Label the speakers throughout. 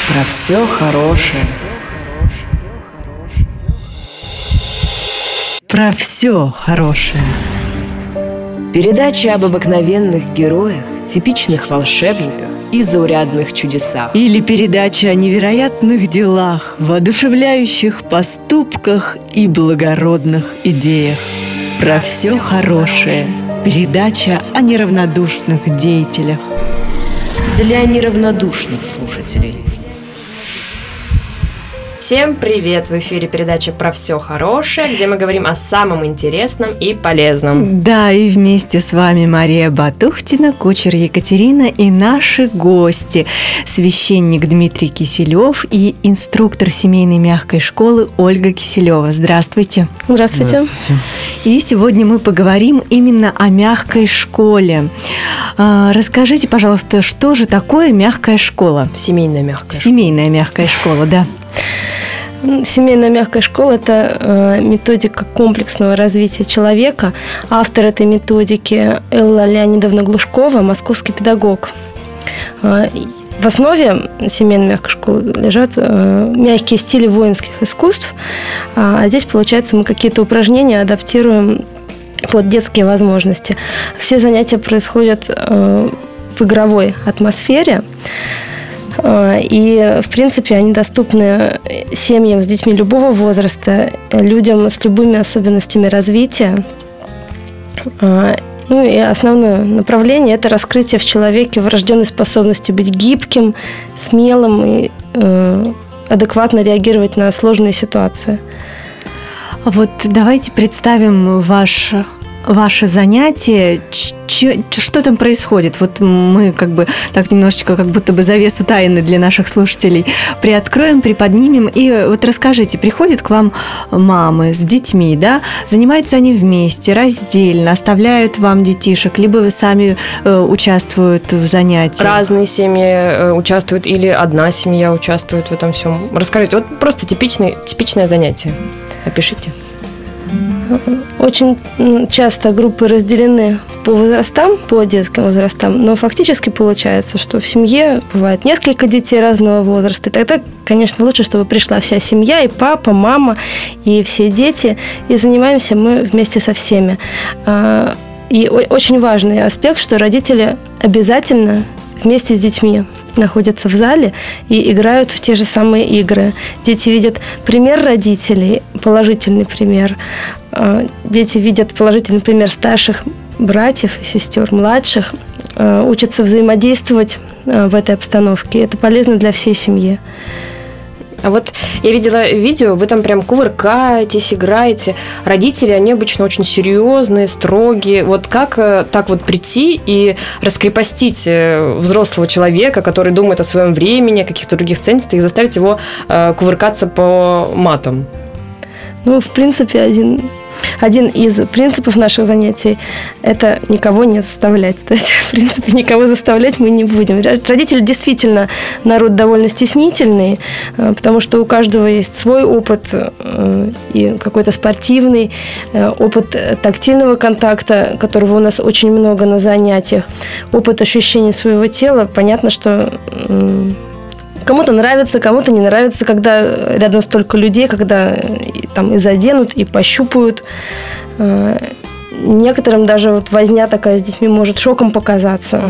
Speaker 1: Про все хорошее.
Speaker 2: Про все хорошее.
Speaker 1: Передача об обыкновенных героях, типичных волшебниках и заурядных чудесах.
Speaker 2: Или передача о невероятных делах, воодушевляющих поступках и благородных идеях. Про все хорошее. Передача о неравнодушных деятелях.
Speaker 1: Для неравнодушных слушателей.
Speaker 3: Всем привет! В эфире передача «Про все хорошее», где мы говорим о самом интересном и полезном.
Speaker 2: Да, и вместе с вами Мария Батухтина, кучер Екатерина и наши гости. Священник Дмитрий Киселев и инструктор семейной мягкой школы Ольга Киселева. Здравствуйте.
Speaker 4: Здравствуйте.
Speaker 2: И сегодня мы поговорим именно о мягкой школе. Расскажите, пожалуйста, что же такое мягкая школа?
Speaker 3: Семейная мягкая.
Speaker 2: Семейная мягкая школа, да.
Speaker 4: Семейная мягкая школа – это методика комплексного развития человека. Автор этой методики Элла Леонидовна Глушкова, московский педагог. В основе семейной мягкой школы лежат мягкие стили воинских искусств. А здесь, получается, мы какие-то упражнения адаптируем под детские возможности. Все занятия происходят в игровой атмосфере. И, в принципе, они доступны семьям с детьми любого возраста, людям с любыми особенностями развития. Ну и основное направление – это раскрытие в человеке врожденной способности быть гибким, смелым и адекватно реагировать на сложные ситуации.
Speaker 2: Вот давайте представим ваше занятие. Что там происходит? Вот мы как бы так немножечко как будто бы завесу тайны для наших слушателей приоткроем, приподнимем. И вот расскажите, приходят к вам мамы с детьми, да? Занимаются они вместе, раздельно, оставляют вам детишек, либо вы сами участвуют в занятии?
Speaker 3: Разные семьи участвуют или одна семья участвует в этом всем. Расскажите, вот просто типичное занятие. Опишите.
Speaker 4: Очень часто группы разделены по возрастам, по детским возрастам, но фактически получается, что в семье бывает несколько детей разного возраста. И тогда, конечно, лучше, чтобы пришла вся семья, и папа, мама, и все дети, и занимаемся мы вместе со всеми. И очень важный аспект, что родители обязательно вместе с детьми находятся в зале и играют в те же самые игры. Дети видят пример родителей, положительный пример. Дети видят положительный пример старших братьев и сестер, младших, учатся взаимодействовать в этой обстановке. Это полезно для всей семьи.
Speaker 3: А вот я видела видео, вы там прям кувыркаетесь, играете. Родители, они обычно очень серьезные, строгие. Вот как так вот прийти и раскрепостить взрослого человека, который думает о своем времени, о каких-то других ценностях, и заставить его кувыркаться по матам?
Speaker 4: Ну, в принципе, один из принципов наших занятий – это никого не заставлять. То есть, в принципе, никого заставлять мы не будем. Родители действительно народ довольно стеснительный, потому что у каждого есть свой опыт и какой-то спортивный, опыт тактильного контакта, которого у нас очень много на занятиях, опыт ощущения своего тела. Понятно, что кому-то нравится, кому-то не нравится, когда рядом столько людей, когда там и заденут, и пощупают. Некоторым даже вот возня такая с детьми может шоком показаться.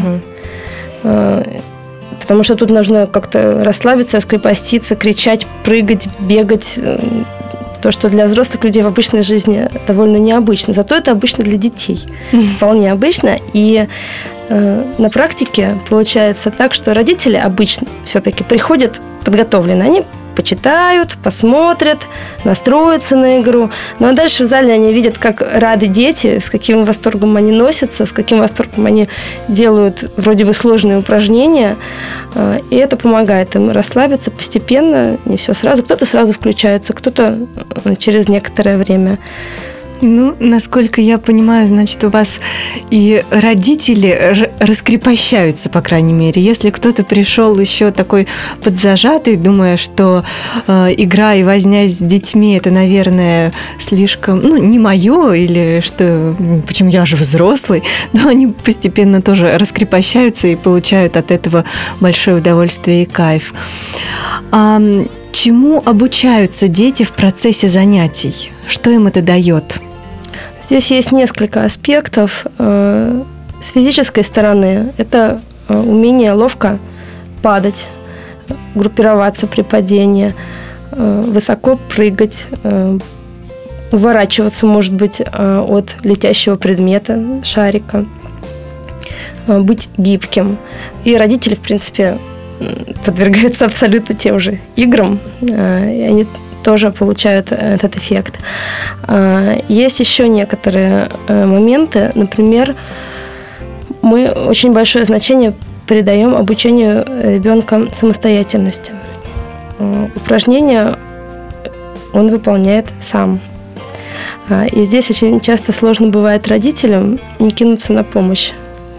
Speaker 4: Потому что тут нужно как-то расслабиться, раскрепоститься, кричать, прыгать, бегать. То, что для взрослых людей в обычной жизни довольно необычно. Зато это обычно для детей. Вполне обычно. И на практике получается так, что родители обычно все-таки приходят подготовлены. Они почитают, посмотрят, настроятся на игру. Ну а дальше в зале они видят, как рады дети, с каким восторгом они носятся, с каким восторгом они делают вроде бы сложные упражнения. И это помогает им расслабиться постепенно, не все сразу. Кто-то сразу включается, кто-то через некоторое время.
Speaker 2: Ну, насколько я понимаю, значит, у вас и родители раскрепощаются, по крайней мере. Если кто-то пришел еще такой подзажатый, думая, что игра и возня с детьми это, наверное, слишком, не мое, или что, почему я же взрослый, но они постепенно тоже раскрепощаются и получают от этого большое удовольствие и кайф. Чему обучаются дети в процессе занятий? Что им это дает?
Speaker 4: Здесь есть несколько аспектов. С физической стороны это умение ловко падать, группироваться при падении, высоко прыгать, уворачиваться, может быть, от летящего предмета, шарика, быть гибким. И родители, в принципе, подвергаются абсолютно тем же играм, и они тоже получают этот эффект. Есть еще некоторые моменты. Например, мы очень большое значение придаем обучению ребенка самостоятельности. Упражнения он выполняет сам. И здесь очень часто сложно бывает родителям не кинуться на помощь.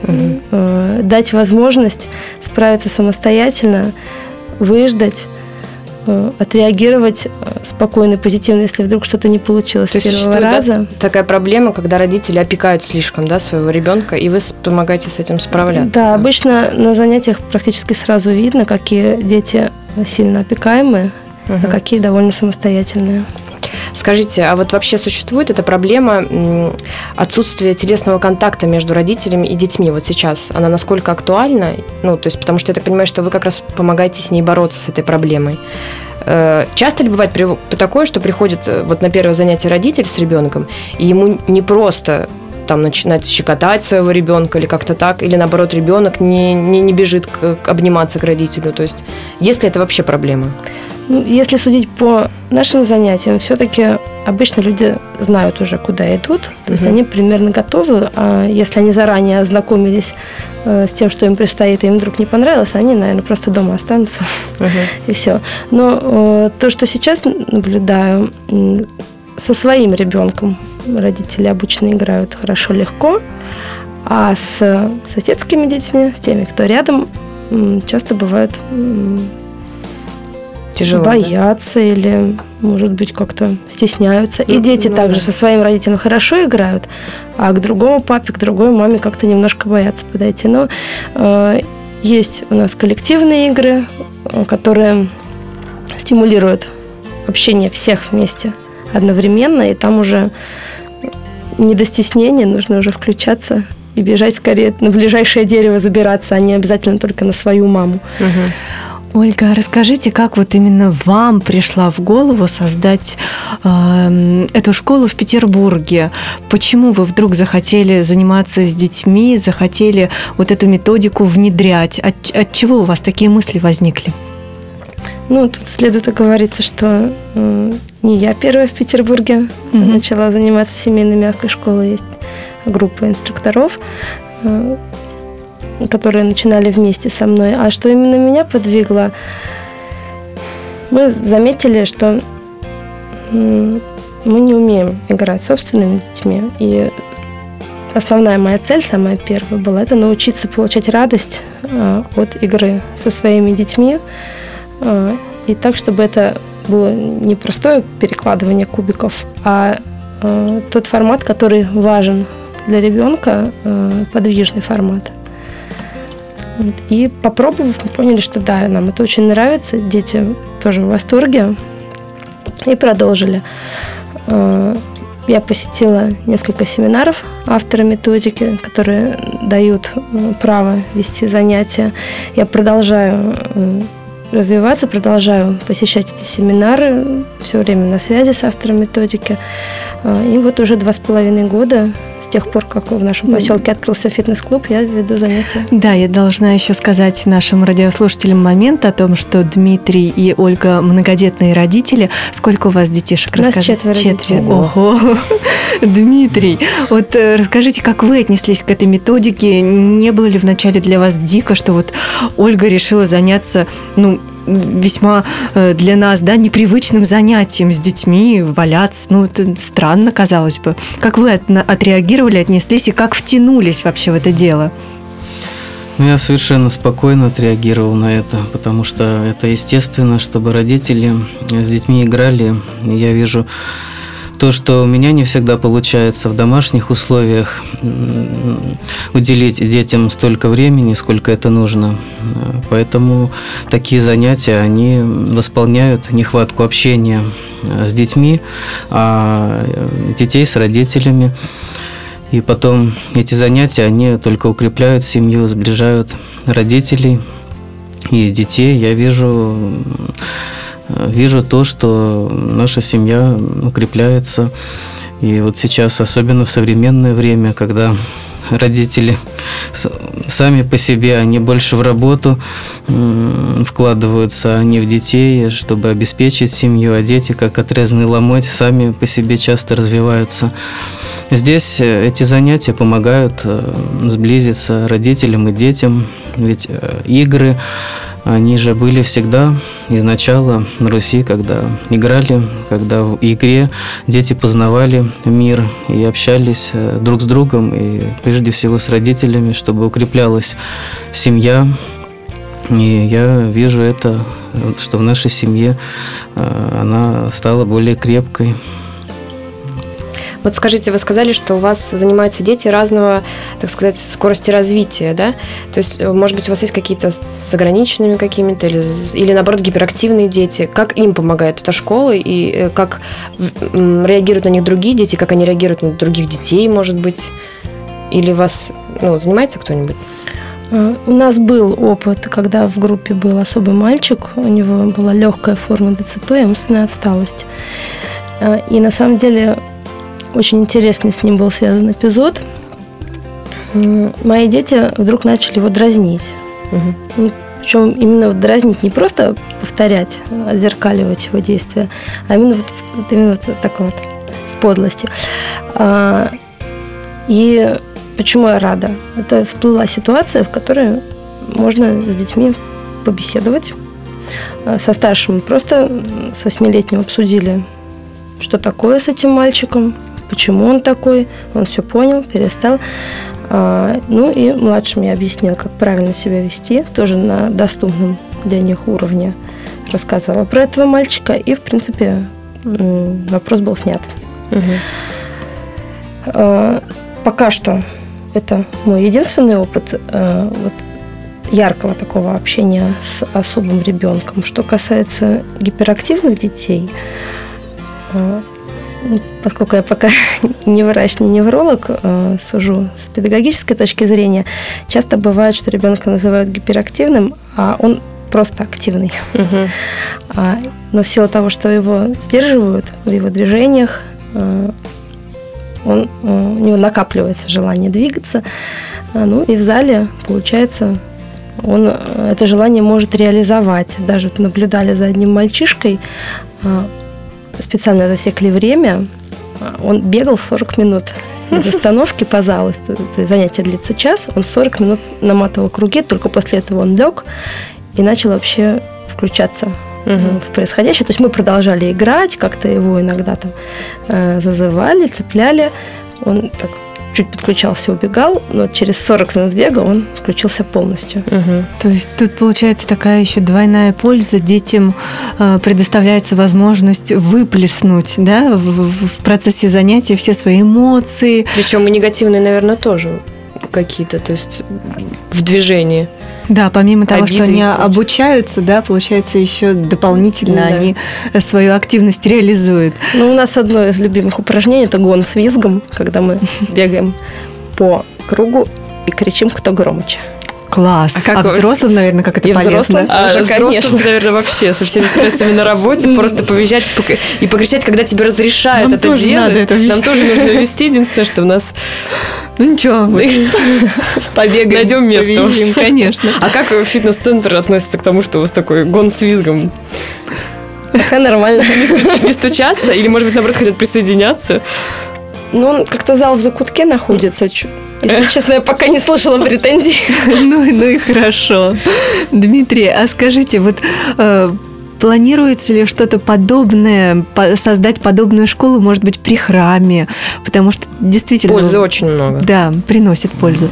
Speaker 4: Дать возможность справиться самостоятельно, выждать, отреагировать спокойно, позитивно, если вдруг что-то не получилось с первого раза. Да,
Speaker 3: такая проблема, когда родители опекают слишком, своего ребенка, и вы помогаете с этим справляться.
Speaker 4: Да, обычно на занятиях практически сразу видно, какие дети сильно опекаемые, а какие довольно самостоятельные.
Speaker 3: Скажите, а вот вообще существует эта проблема отсутствия телесного контакта между родителями и детьми вот сейчас? Она насколько актуальна? Потому что я так понимаю, что вы как раз помогаете с ней бороться, с этой проблемой. Часто ли бывает такое, что приходит вот на первое занятие родитель с ребенком, и ему не просто начинать щекотать своего ребенка или как-то так, или наоборот ребенок не бежит обниматься к родителю? То есть есть ли это вообще проблема?
Speaker 4: Если судить по нашим занятиям, все-таки обычно люди знают уже, куда идут. То есть они примерно готовы. А если они заранее ознакомились с тем, что им предстоит, и им вдруг не понравилось, они, наверное, просто дома останутся. И все. Но то, что сейчас наблюдаю, со своим ребенком родители обычно играют хорошо, легко. А с соседскими детьми, с теми, кто рядом, часто бывает...
Speaker 3: Тяжело,
Speaker 4: боятся, да? Или, может быть, как-то стесняются. И дети также со своим родителем хорошо играют, а к другому папе, к другой маме как-то немножко боятся подойти. Но есть у нас коллективные игры, которые стимулируют общение всех вместе одновременно, и там уже не до стеснения, нужно уже включаться и бежать скорее на ближайшее дерево забираться, а не обязательно только на свою маму.
Speaker 2: Ольга, расскажите, как вот именно вам пришла в голову создать эту школу в Петербурге? Почему вы вдруг захотели заниматься с детьми, захотели вот эту методику внедрять? От чего у вас такие мысли возникли?
Speaker 4: Тут следует оговориться, что не я первая в Петербурге начала заниматься семейной мягкой школой. Есть группа инструкторов, которые начинали вместе со мной. А что именно меня подвигло? Мы заметили, что мы не умеем играть с собственными детьми. И основная моя цель, самая первая, была это научиться получать радость от игры со своими детьми. И так, чтобы это было не простое перекладывание кубиков, а тот формат, который важен для ребенка, подвижный формат. И попробовав, мы поняли, что да, нам это очень нравится, дети тоже в восторге, и продолжили. Я посетила несколько семинаров автора методики, которые дают право вести занятия. Я продолжаю развиваться, продолжаю посещать эти семинары, все время на связи с автором методики. И вот уже 2,5 года, с тех пор, как в нашем поселке открылся фитнес-клуб, я веду занятия.
Speaker 2: Да, я должна еще сказать нашим радиослушателям момент о том, что Дмитрий и Ольга многодетные родители. Сколько у вас детишек?
Speaker 4: У нас 4 детей.
Speaker 2: Ого! Дмитрий, вот расскажите, как вы отнеслись к этой методике? Не было ли вначале для вас дико, что вот Ольга решила заняться, весьма для нас, да, непривычным занятием с детьми, валяться. Ну, это странно, казалось бы. Как вы отреагировали, отнеслись и как втянулись вообще в это дело?
Speaker 5: Ну, я совершенно спокойно отреагировал на это, потому что это естественно, чтобы родители с детьми играли. Я вижу то, что у меня не всегда получается в домашних условиях уделить детям столько времени, сколько это нужно. Поэтому такие занятия, они восполняют нехватку общения с детьми, а детей с родителями. И потом эти занятия, они только укрепляют семью, сближают родителей и детей. Я вижу то, что наша семья укрепляется. И вот сейчас, особенно в современное время, когда родители сами по себе, они больше в работу вкладываются, а не в детей, чтобы обеспечить семью, а дети, как отрезанный ломоть, сами по себе часто развиваются. Здесь эти занятия помогают сблизиться родителям и детям, ведь игры, они же были всегда изначала на Руси, когда играли, когда в игре дети познавали мир и общались друг с другом, и прежде всего с родителями, чтобы укреплялась семья. И я вижу это, что в нашей семье она стала более крепкой.
Speaker 3: Вот скажите, вы сказали, что у вас занимаются дети разного, так сказать, скорости развития, да? То есть, может быть, у вас есть какие-то с ограниченными какими-то или наоборот, гиперактивные дети? Как им помогает эта школа и как реагируют на них другие дети, как они реагируют на других детей, может быть? Или вас, занимается кто-нибудь?
Speaker 4: У нас был опыт, когда в группе был особый мальчик, у него была легкая форма ДЦП и умственная отсталость. И на самом деле очень интересный с ним был связан эпизод. Мои дети вдруг начали его дразнить. Угу. Причем именно дразнить, не просто повторять, отзеркаливать его действия, а именно вот такой вот с подлостью. И почему я рада? Это всплыла ситуация, в которой можно с детьми побеседовать. Со старшим просто с 8-летним обсудили, что такое с этим мальчиком, почему он такой, он все понял, перестал. И младшим я объяснила, как правильно себя вести, тоже на доступном для них уровне рассказала про этого мальчика, и, в принципе, вопрос был снят. Угу. Пока что это мой единственный опыт яркого такого общения с особым ребенком. Что касается гиперактивных детей, поскольку я пока не врач, не невролог, сужу с педагогической точки зрения, часто бывает, что ребенка называют гиперактивным, а он просто активный. Угу. Но в силу того, что его сдерживают в его движениях, у него накапливается желание двигаться. И в зале, получается, он это желание может реализовать. Даже наблюдали за одним мальчишкой, специально засекли время, он бегал 40 минут из остановки по залу, занятие длится час, он 40 минут наматывал круги, только после этого он лег и начал вообще включаться в происходящее. То есть мы продолжали играть, как-то его иногда там зазывали, цепляли, он так чуть подключался, убегал, но через 40 минут бега он включился полностью.
Speaker 2: Угу. То есть тут получается такая еще двойная польза. Детям предоставляется возможность выплеснуть, да, в процессе занятий все свои эмоции.
Speaker 3: Причем и негативные, наверное, тоже какие-то, то есть в движении.
Speaker 2: Да, помимо того, что они обучаются, да, получается, еще дополнительно они свою активность реализуют.
Speaker 4: У нас одно из любимых упражнений – это гон с визгом, когда мы бегаем по кругу и кричим, кто громче.
Speaker 2: Класс. А взрослым, наверное, как это
Speaker 4: и
Speaker 2: полезно?
Speaker 3: Взрослым, наверное, вообще со всеми стрессами на работе просто повизжать и покричать, когда тебе разрешают это делать. Нам тоже нужно вести. Единственное, что у нас...
Speaker 2: ничего, побегаем.
Speaker 3: Найдем место.
Speaker 2: Повизжим, конечно.
Speaker 3: А как фитнес-центр относится к тому, что у вас такой гон с визгом?
Speaker 4: Пока нормально.
Speaker 3: Не стучаться? Или, может быть, наоборот, хотят присоединяться?
Speaker 4: Он как-то зал в закутке находится, Если честно, я пока не слышала претензий.
Speaker 2: Ну и хорошо. Дмитрий, а скажите, вот планируется ли что-то подобное, создать подобную школу, может быть, при храме? Потому что действительно...
Speaker 3: Пользы очень много.
Speaker 2: Да, приносит пользу.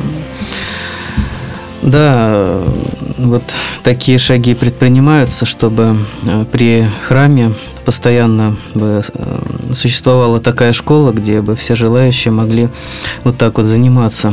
Speaker 5: Да, вот такие шаги предпринимаются, чтобы при храме постоянно бы существовала такая школа, где бы все желающие могли вот так вот заниматься.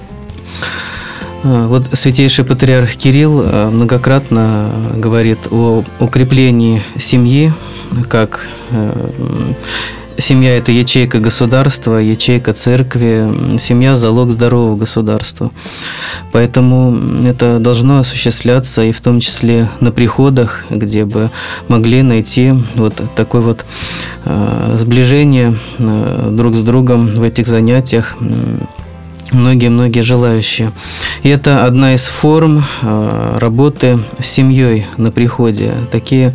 Speaker 5: Вот Святейший Патриарх Кирилл многократно говорит о укреплении семьи, как семья – это ячейка государства, ячейка церкви, семья – залог здорового государства. Поэтому это должно осуществляться и в том числе на приходах, где бы могли найти вот такое вот сближение друг с другом в этих занятиях многие-многие желающие. И это одна из форм работы с семьей на приходе. Такие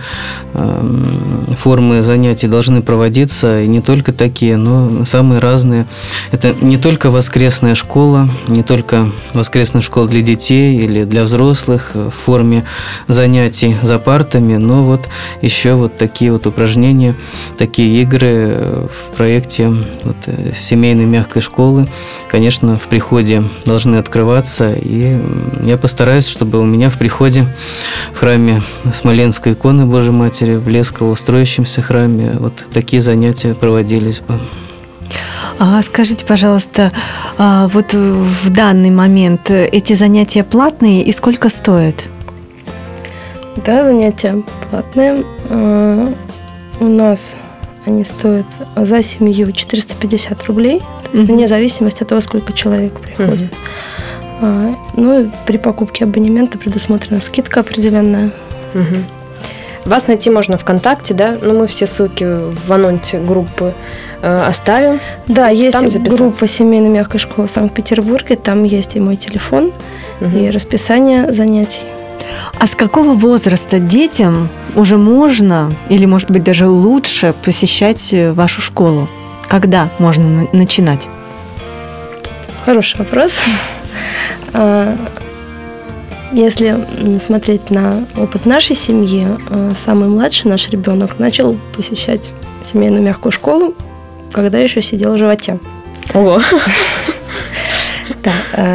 Speaker 5: формы занятий должны проводиться, и не только такие, но самые разные. Это не только воскресная школа, не только воскресная школа для детей или для взрослых в форме занятий за партами, но вот еще вот такие вот упражнения, такие игры в проекте вот семейной мягкой школы, конечно, в приходе должны открываться, и я постараюсь, чтобы у меня в приходе в храме Смоленской иконы Божьей Матери, в Лесково строящемся храме, вот такие занятия проводились бы.
Speaker 2: Скажите, пожалуйста, вот в данный момент эти занятия платные и сколько стоят?
Speaker 4: Да, занятия платные. У нас они стоят за семью 450 рублей, вне зависимости от того, сколько человек приходит. Ну и при покупке абонемента предусмотрена скидка определенная.
Speaker 3: Вас найти можно ВКонтакте, да? Ну, мы все ссылки в анонсе группы оставим.
Speaker 4: Да, есть группа семейной мягкой школы в Санкт-Петербурге, там есть и мой телефон, и расписание занятий.
Speaker 2: А с какого возраста детям уже можно, или, может быть, даже лучше посещать вашу школу? Когда можно начинать?
Speaker 4: Хороший вопрос. Если смотреть на опыт нашей семьи, самый младший наш ребенок начал посещать семейную мягкую школу, когда еще сидел в животе.
Speaker 3: Ого!
Speaker 4: Да.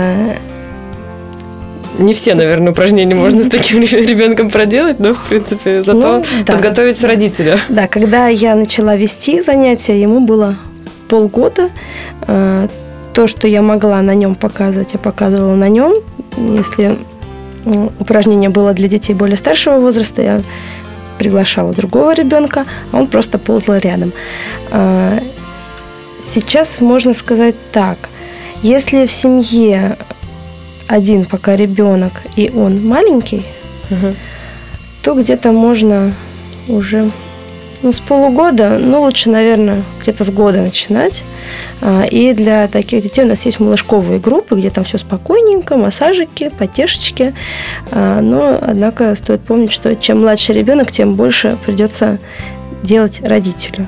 Speaker 3: Не все, наверное, упражнения можно с таким ребенком проделать, но, в принципе, зато подготовить родителя.
Speaker 4: Да, когда я начала вести занятия, ему было полгода. То, что я могла на нем показывать, я показывала на нем. Если упражнение было для детей более старшего возраста, я приглашала другого ребенка, а он просто ползал рядом. Сейчас можно сказать так. Если в семье один пока ребенок, и он маленький, то где-то можно уже с полугода, лучше, наверное, где-то с года начинать. И для таких детей у нас есть малышковые группы, где там все спокойненько, массажики, потешечки. Но, однако, стоит помнить, что чем младше ребенок, тем больше придется делать родителю.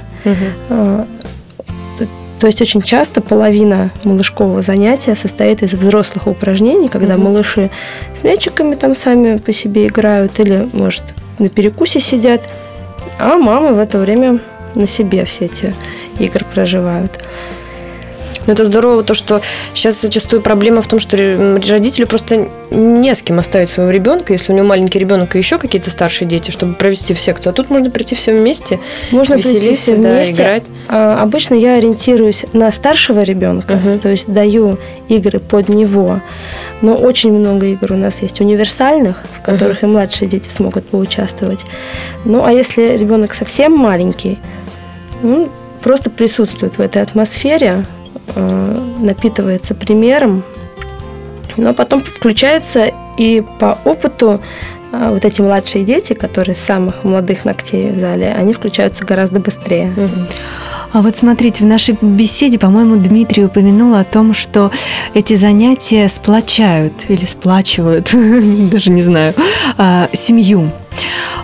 Speaker 4: То есть очень часто половина малышкового занятия состоит из взрослых упражнений, когда малыши с мячиками там сами по себе играют или, может, на перекусе сидят, а мамы в это время на себе все эти игры проживают.
Speaker 3: Но это здорово, то, что сейчас зачастую проблема в том, что родителю просто не с кем оставить своего ребенка, если у него маленький ребенок и еще какие-то старшие дети, чтобы провести в секцию. А тут можно прийти все вместе,
Speaker 4: можно прийти все вместе,
Speaker 3: играть.
Speaker 4: Обычно я ориентируюсь на старшего ребенка, то есть даю игры под него. Но очень много игр у нас есть универсальных, в которых и младшие дети смогут поучаствовать. Ну, а если ребенок совсем маленький, просто присутствует в этой атмосфере, напитывается примером, но потом включается и по опыту вот эти младшие дети, которые с самых молодых ногтей в зале, они включаются гораздо быстрее.
Speaker 2: А вот смотрите, в нашей беседе, по-моему, Дмитрий упомянул о том, что эти занятия сплачивают, даже не знаю, семью.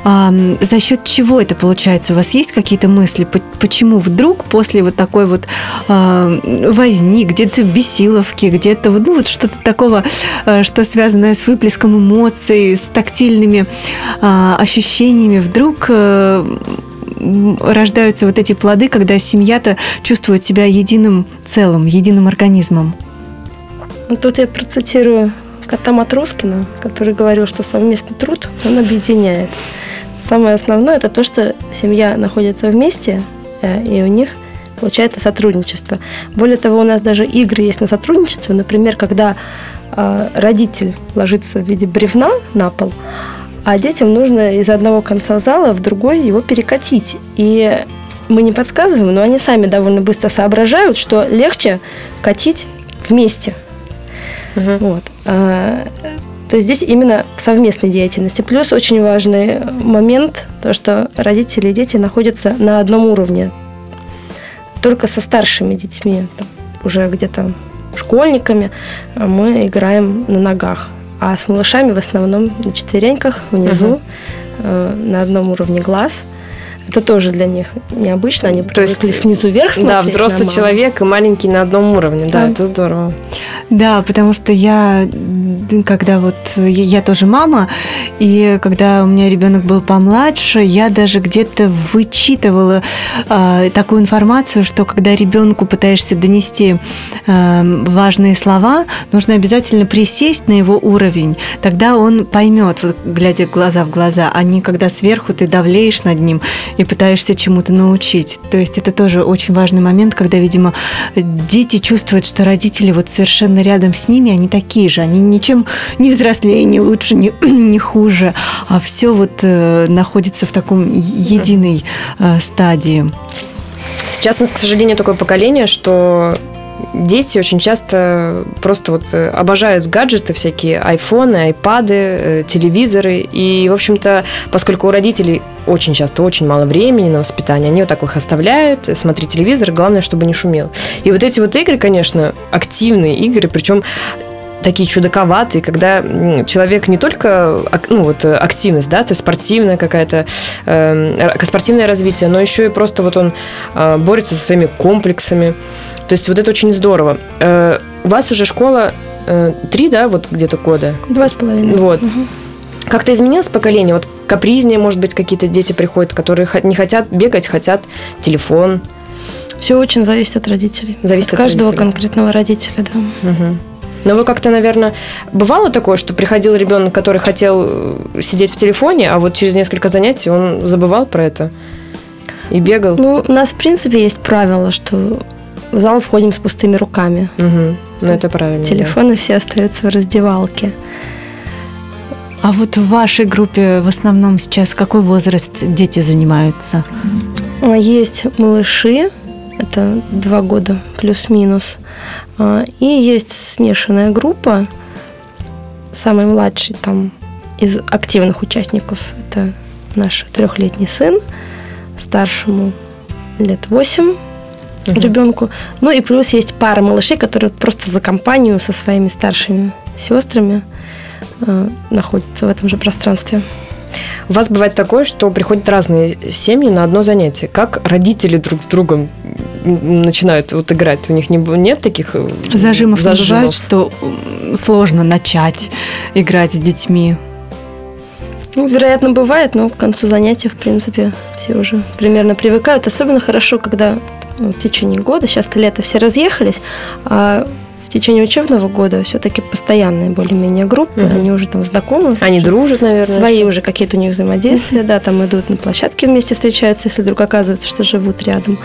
Speaker 2: За счет чего это получается? У вас есть какие-то мысли? Почему вдруг после вот такой вот возни, где-то бесиловки, где-то вот что-то такого, что связанное с выплеском эмоций, с тактильными ощущениями, вдруг рождаются вот эти плоды, когда семья-то чувствует себя единым целым, единым организмом?
Speaker 4: Тут я процитирую кота Матроскина, который говорил, что совместный труд, он объединяет. Самое основное – это то, что семья находится вместе, и у них получается сотрудничество. Более того, у нас даже игры есть на сотрудничество. Например, когда родитель ложится в виде бревна на пол, а детям нужно из одного конца зала в другой его перекатить. И мы не подсказываем, но они сами довольно быстро соображают, что легче катить вместе. Вот. То есть здесь именно в совместной деятельности. Плюс очень важный момент, то, что родители и дети находятся на одном уровне. Только со старшими детьми, уже где-то школьниками, мы играем на ногах. А с малышами в основном на четвереньках, внизу, на одном уровне глаз. Это тоже для них необычно, они привыкли снизу вверх смотреть.
Speaker 3: Да, взрослый человек и маленький на одном уровне, да, это здорово.
Speaker 2: Да, потому что я тоже мама, и когда у меня ребенок был помладше, я даже где-то вычитывала такую информацию, что когда ребенку пытаешься донести важные слова, нужно обязательно присесть на его уровень, тогда он поймет, вот, глядя глаза в глаза, а не когда сверху ты давлеешь над ним и пытаешься чему-то научить. То есть это тоже очень важный момент, когда, видимо, дети чувствуют, что родители вот совершенно рядом с ними, они такие же, они ничем не взрослее, не лучше, не хуже, а все вот находится в таком единой стадии.
Speaker 3: Сейчас у нас, к сожалению, такое поколение, что дети очень часто просто вот обожают гаджеты всякие, айфоны, айпады, телевизоры. И, в общем-то, поскольку у родителей очень часто очень мало времени на воспитание, они вот так их оставляют, смотри телевизор, главное, чтобы не шумел. И вот эти вот игры, конечно, активные игры, причем такие чудаковатые, когда человек не только активность, да, то есть спортивная какая-то, спортивное развитие, но еще и просто вот он борется со своими комплексами. То есть вот это очень здорово. У вас уже школа 3, да, вот где-то года?
Speaker 4: 2,5.
Speaker 3: Вот. Как-то изменилось поколение? Вот капризнее, может быть, какие-то дети приходят, которые не хотят бегать, хотят телефон.
Speaker 4: Все очень зависит от родителей.
Speaker 3: Зависит
Speaker 4: от каждого конкретного родителя, да.
Speaker 3: Угу. Но вы как-то, наверное, бывало такое, что приходил ребенок, который хотел сидеть в телефоне, а вот через несколько занятий он забывал про это и бегал?
Speaker 4: Ну, у нас, в принципе, есть правило, что в зал входим с пустыми руками.
Speaker 3: Угу. Ну, это правильно.
Speaker 4: Телефоны все остаются в раздевалке.
Speaker 2: А вот в вашей группе в основном сейчас какой возраст дети занимаются?
Speaker 4: Есть малыши, это 2 года плюс-минус. И есть смешанная группа. Самый младший там из активных участников – это наш 3-летний сын. Старшему лет 8 ребенку. Ну и плюс есть пара малышей, которые просто за компанию со своими старшими сестрами находятся в этом же пространстве.
Speaker 3: У вас бывает такое, что приходят разные семьи на одно занятие. Как родители друг с другом начинают вот играть? У них нет таких
Speaker 2: зажимов? Бывает, что сложно начать играть с детьми?
Speaker 4: Ну, вероятно, бывает, но к концу занятия, в принципе, все уже примерно привыкают. Особенно хорошо, когда в течение года, сейчас-то лето, все разъехались, а в течение учебного года все-таки постоянные более-менее группы, они уже там знакомы.
Speaker 3: Они дружат, наверное.
Speaker 4: Свои уже какие-то у них взаимодействия, да, там идут на площадке вместе встречаются, если вдруг оказывается, что живут рядом.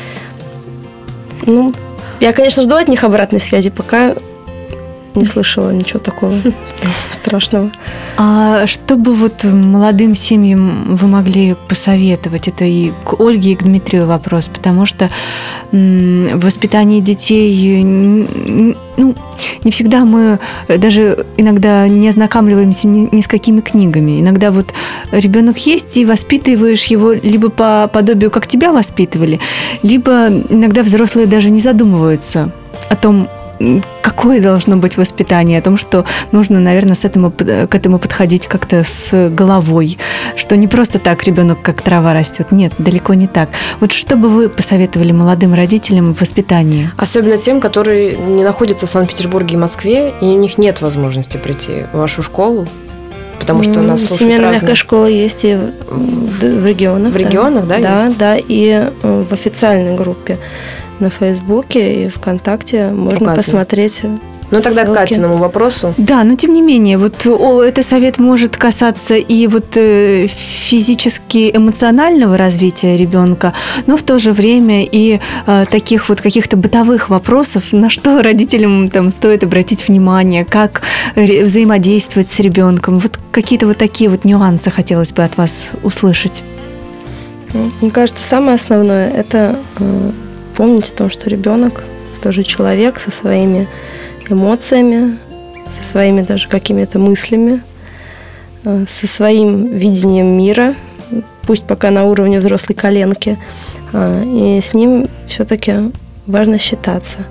Speaker 4: Ну, я, конечно, жду от них обратной связи, пока не слышала ничего такого страшного.
Speaker 2: А что бы вот молодым семьям вы могли посоветовать? Это и к Ольге, и к Дмитрию вопрос, потому что в воспитании детей, ну, не всегда мы даже иногда не ознакомливаемся ни с какими книгами. Иногда вот ребенок есть, и воспитываешь его либо по подобию, как тебя воспитывали, либо иногда взрослые даже не задумываются о том, какое должно быть воспитание, о том, что нужно, наверное, к этому подходить как-то с головой, что не просто так ребенок как трава растет. Нет, далеко не так. Вот что бы вы посоветовали молодым родителям в воспитании?
Speaker 3: Особенно тем, которые не находятся в Санкт-Петербурге и Москве, и у них нет возможности прийти в вашу школу, потому что нас слушают
Speaker 4: Семейная
Speaker 3: разные...
Speaker 4: мягкая школа есть и в регионах.
Speaker 3: В регионах, да, есть?
Speaker 4: Да, и в официальной группе на Фейсбуке и ВКонтакте можно посмотреть.
Speaker 3: Ну, тогда
Speaker 4: ссылки.
Speaker 3: к Катиному вопросу.
Speaker 2: Да, но тем не менее, вот этот совет может касаться и вот физически эмоционального развития ребенка, но в то же время и таких вот каких-то бытовых вопросов, на что родителям там стоит обратить внимание, как взаимодействовать с ребенком. Вот какие-то вот такие вот нюансы хотелось бы от вас услышать.
Speaker 4: Мне кажется, самое основное – это помнить о том, что ребенок тоже человек со своими эмоциями, со своими даже какими-то мыслями, со своим видением мира, пусть пока на уровне взрослой коленки, и с ним все-таки важно считаться.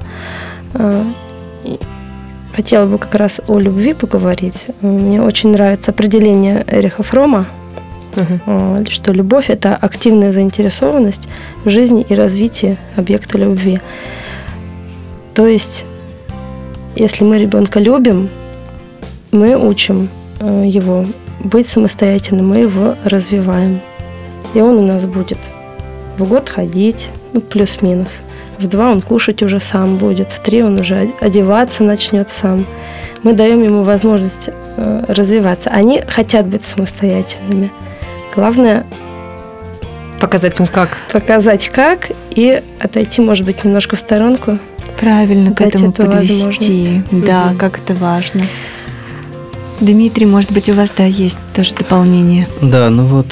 Speaker 4: Хотела бы как раз о любви поговорить. Мне очень нравится определение Эриха Фрома, что любовь – это активная заинтересованность в жизни и развитии объекта любви. То есть, если мы ребенка любим, мы учим его быть самостоятельным, мы его развиваем. И он у нас будет в год ходить, плюс-минус. В 2 он кушать уже сам будет, в 3 он уже одеваться начнет сам. Мы даем ему возможность развиваться. Они хотят быть самостоятельными. Главное
Speaker 3: показать им как.
Speaker 4: Показать как и отойти, может быть, немножко в сторонку.
Speaker 2: Правильно к этому подвести. Да, как это важно. Дмитрий, может быть, у вас, да, есть тоже дополнение?
Speaker 5: Да, ну вот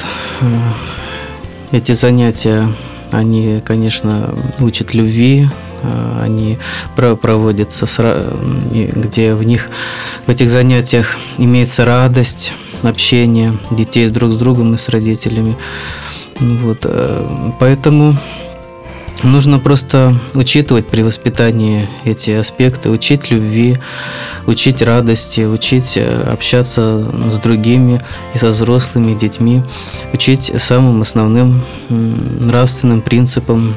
Speaker 5: эти занятия, они, конечно, учат любви, они проводятся, где в этих занятиях имеется радость, общение детей друг с другом и с родителями. Вот, поэтому нужно просто учитывать при воспитании эти аспекты, учить любви, учить радости, учить общаться с другими и со взрослыми детьми, учить самым основным нравственным принципам,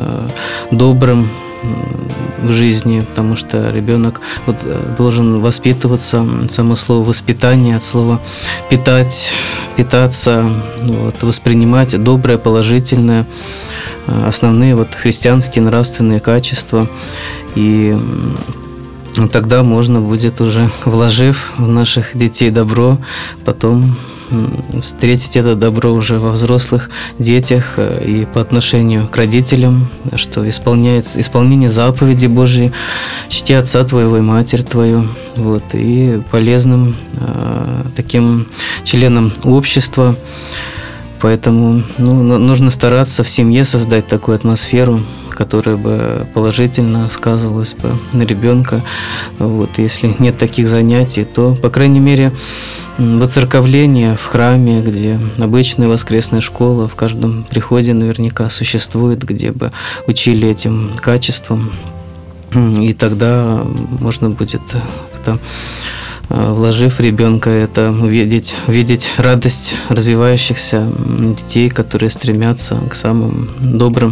Speaker 5: добрым в жизни, потому что ребенок должен воспитываться, само слово воспитание от слова питать, питаться, воспринимать доброе, положительное, основные христианские нравственные качества. И тогда можно будет, уже вложив в наших детей добро, потом встретить это добро уже во взрослых детях и по отношению к родителям, что исполнение заповеди Божьей, чти отца твоего и матерь твою, и полезным таким членом общества. Поэтому нужно стараться в семье создать такую атмосферу, которая бы положительно сказывалась бы на ребенка. Если нет таких занятий, то, по крайней мере, воцерковление в храме, где обычная воскресная школа в каждом приходе наверняка существует, где бы учили этим качествам. И тогда можно будет как-то, вложив ребенка, это увидеть радость развивающихся детей, которые стремятся к самым добрым,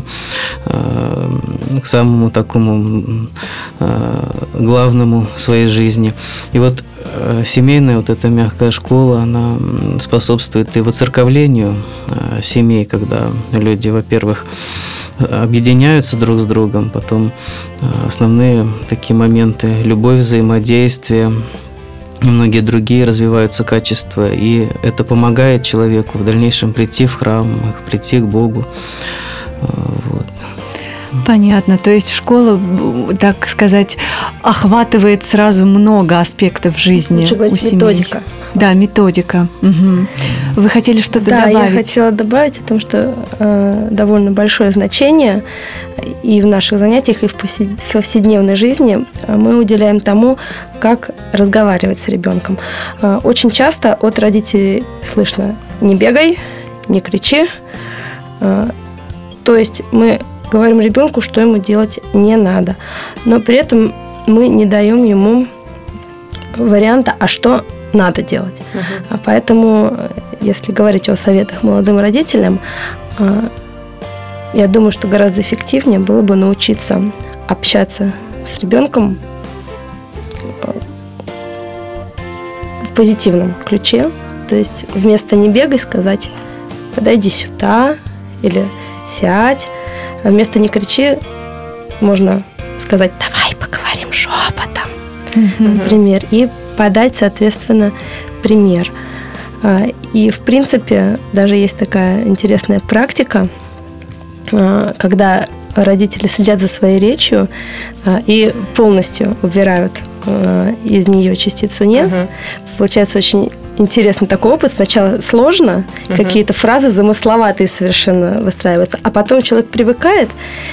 Speaker 5: к самому такому главному в своей жизни. И семейная эта мягкая школа, она способствует и воцерковлению семей, когда люди, во-первых, объединяются друг с другом, потом основные такие моменты – любовь, взаимодействие, и многие другие развиваются качества, и это помогает человеку в дальнейшем прийти в храм, прийти к Богу.
Speaker 2: Понятно. То есть школа, так сказать, охватывает сразу много аспектов жизни.
Speaker 4: Лучше говорить,
Speaker 2: у семей.
Speaker 4: методика.
Speaker 2: Да, методика. Угу. Вы хотели что-то добавить?
Speaker 4: Да, я хотела добавить о том, что довольно большое значение и в наших занятиях, и в повседневной жизни мы уделяем тому, как разговаривать с ребенком. Очень часто от родителей слышно: не бегай, не кричи. То есть мы говорим ребенку, что ему делать не надо. Но при этом мы не даем ему варианта, а что надо делать. А поэтому, если говорить о советах молодым родителям, я думаю, что гораздо эффективнее было бы научиться общаться с ребенком в позитивном ключе. То есть вместо «не бегай» сказать «подойди сюда» или «сядь». А вместо «не кричи» можно сказать «давай поговорим шепотом», например, и подать, соответственно, пример. И, в принципе, даже есть такая интересная практика, когда родители следят за своей речью и полностью убирают из нее частицу «не». Получается очень интересный такой опыт. Сначала сложно, какие-то фразы замысловатые совершенно выстраиваются, а потом человек привыкает,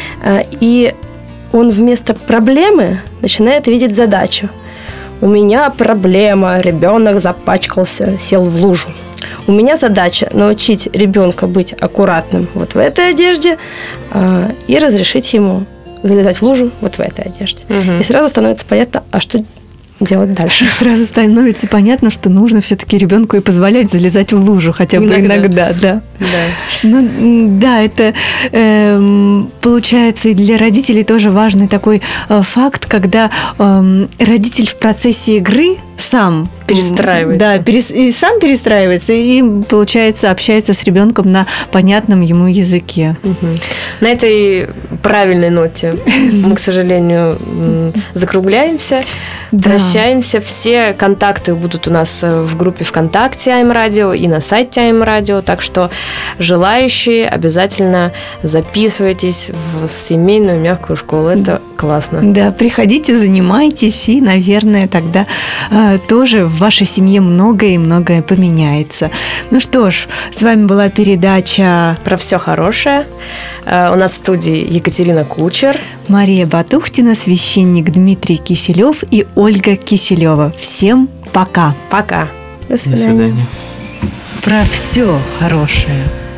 Speaker 4: и он вместо проблемы начинает видеть задачу. У меня проблема, ребенок запачкался, сел в лужу. У меня задача научить ребенка быть аккуратным вот в этой одежде и разрешить ему залезать в лужу вот в этой одежде. И сразу становится понятно, а что делать дальше.
Speaker 2: Сразу становится понятно, что нужно все-таки ребенку и позволять залезать в лужу хотя бы иногда, да. Ну, да, это получается и для родителей тоже важный такой факт, когда родитель в процессе игры сам
Speaker 3: перестраивается.
Speaker 2: Да, и сам перестраивается, и, получается, общается с ребенком на понятном ему языке.
Speaker 3: На этой правильной ноте мы, к сожалению, закругляемся, прощаемся. Все контакты будут у нас в группе ВКонтакте АМ-радио и на сайте АМ-радио, так что желающие обязательно записывайтесь в семейную мягкую школу. Это классно.
Speaker 2: Да, приходите, занимайтесь, и, наверное, тогда тоже в вашей семье многое и многое поменяется. Ну что ж, с вами была передача
Speaker 3: «Про все хорошее». У нас в студии Екатерина Кучер,
Speaker 2: Мария Батухтина, священник Дмитрий Киселев и Ольга Киселева. Всем пока.
Speaker 3: Пока.
Speaker 4: До
Speaker 5: До свидания.
Speaker 2: Про все хорошее.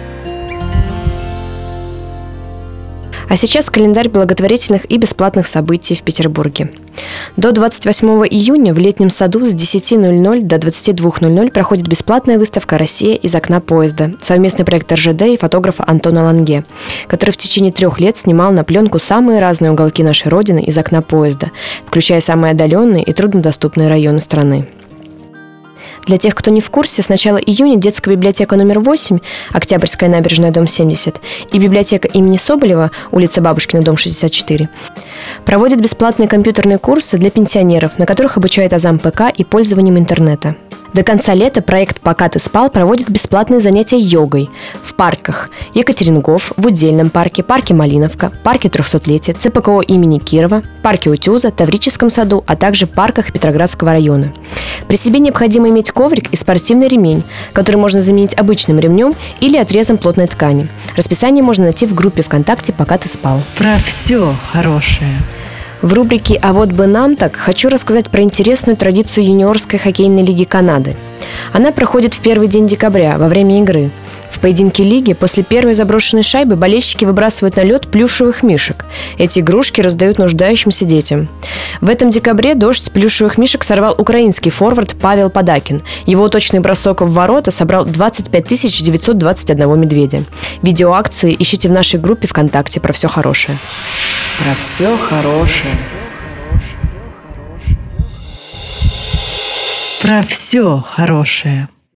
Speaker 3: А сейчас календарь благотворительных и бесплатных событий в Петербурге. До 28 июня в летнем саду с 10:00 до 22:00 проходит бесплатная выставка «Россия из окна поезда», совместный проект РЖД и фотографа Антона Ланге, который в течение 3 лет снимал на пленку самые разные уголки нашей Родины из окна поезда, включая самые отдаленные и труднодоступные районы страны. Для тех, кто не в курсе, с начала июня детская библиотека номер 8, Октябрьская набережная, дом 70, и библиотека имени Соболева, улица Бабушкина, дом 64, проводят бесплатные компьютерные курсы для пенсионеров, на которых обучают азам ПК и пользованием интернета. До конца лета проект «Пока ты спал» проводит бесплатные занятия йогой в парках Екатерингов, в Удельном парке, парке Малиновка, парке 300-летия, ЦПКО имени Кирова, парке Утюза, Таврическом саду, а также парках Петроградского района. При себе необходимо иметь коврик и спортивный ремень, который можно заменить обычным ремнем или отрезом плотной ткани. Расписание можно найти в группе ВКонтакте «Пока ты спал».
Speaker 2: Про все хорошее.
Speaker 3: В рубрике «А вот бы нам так» хочу рассказать про интересную традицию юниорской хоккейной лиги Канады. Она проходит в первый день декабря, во время игры. В поединке лиги после первой заброшенной шайбы болельщики выбрасывают на лед плюшевых мишек. Эти игрушки раздают нуждающимся детям. В этом декабре дождь плюшевых мишек сорвал украинский форвард Павел Подакин. Его точный бросок в ворота собрал 25 921 медведя. Видео акции ищите в нашей группе ВКонтакте «Про все хорошее».
Speaker 1: Про все хорошее.
Speaker 2: Про все хорошее.